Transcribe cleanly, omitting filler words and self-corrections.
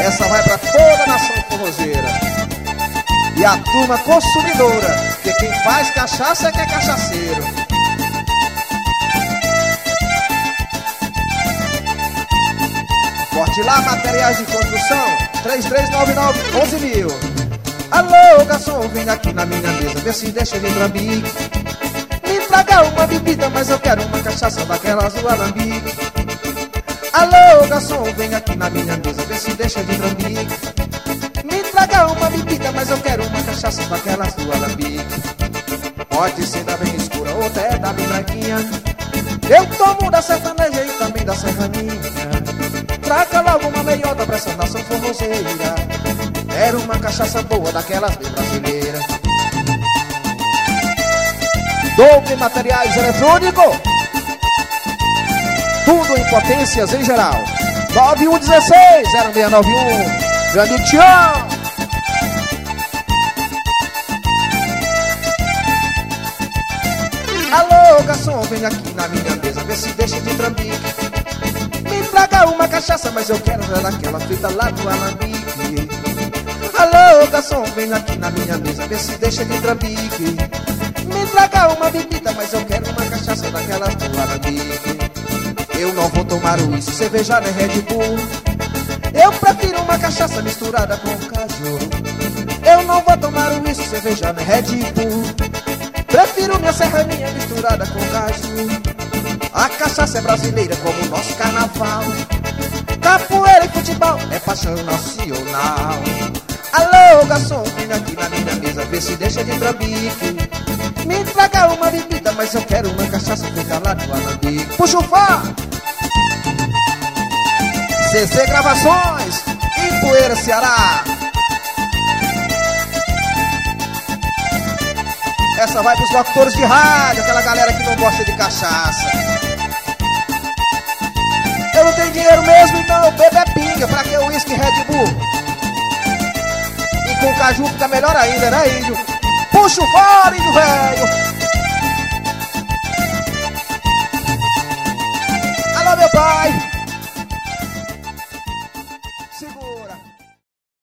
Essa vai pra toda a nação forrozeira e a turma consumidora, porque quem faz cachaça é que é cachaceiro. Corte lá, materiais de construção, 3399-11.000. Alô, garçom, vem aqui na minha mesa, vê se deixa de trambique. Me traga uma bebida, mas eu quero uma cachaça daquelas do alambique. Alô, garçom, vem aqui na minha mesa, vê se deixa de trambique. Me traga uma bebida, mas eu quero uma cachaça daquelas do alambique. Pode ser da bem escura ou até da bem branquinha. Eu tomo da sertaneja e também da serraninha. Traga logo uma meiota pra essa nação forrozeira. Quero uma cachaça boa daquelas bem brasileiras. Doble Materiais Eletrônicos, tudo em potências em geral. 9116-0691. Meu amigo Tião. Alô, garçom, vem aqui na minha mesa, vê se deixa de trambique. Me traga uma cachaça, mas eu quero daquela feita lá do alambique. Alô, garçom, vem aqui na minha mesa, vê se deixa de trambique. Me traga uma bebida, mas eu quero uma cachaça daquelas do alambique. Eu não vou tomar uísque, cerveja nem Red Bull. Eu prefiro uma cachaça misturada com caju. Eu não vou tomar uísque, cerveja nem Red Bull. Prefiro minha serraninha misturada com caju. A cachaça é brasileira como o nosso carnaval. Capoeira e futebol é paixão nacional. Alô, garçom, vem aqui na minha mesa, vê se deixa de trambique. Me traga uma bebida, mas eu quero uma cachaça feita lá do alambique. Puxa o fá! CC Gravações, Ipueira, Ceará. Essa vai pros locutores de rádio, aquela galera que não gosta de cachaça. Eu não tenho dinheiro mesmo, então eu bebo é pinga. Pra que o uísque Red Bull? E com caju fica melhor ainda, né, índio? Puxa o fora, índio velho. Alô, meu pai.